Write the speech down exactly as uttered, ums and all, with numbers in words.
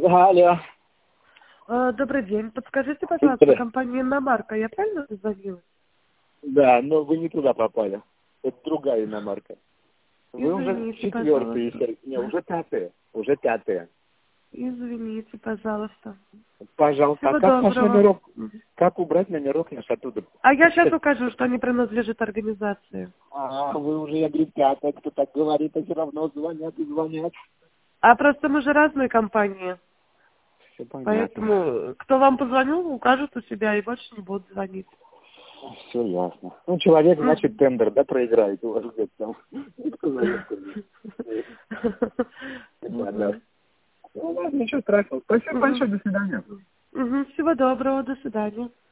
Алло. А, Добрый день. Подскажите, пожалуйста, Здра- компания «Иномарка». Я правильно дозвонилась? Да, но вы не туда попали. Это другая иномарка. Вы уже Извините, четвертые, пожалуйста. не, уже пятые. Уже пятые. Извините, пожалуйста. Пожалуйста, а Всего как ваш доброго. номерок? Как убрать номерок наш оттуда? А я сейчас укажу, что они принадлежат организации. А, вы уже, я говорю, пятая, кто так говорит, а все равно звонят и звонят. А просто мы же разные компании. Все понятно. Поэтому кто вам позвонил, укажет у себя и больше не будут звонить. Все ясно. Ну, человек, Мгм. значит, тендер, да, проиграет у вас где-то там. Кто знает, Мгм. Ну, ладно, ничего страшного. Спасибо Мгм. большое, до свидания. Мгм. Всего доброго, до свидания.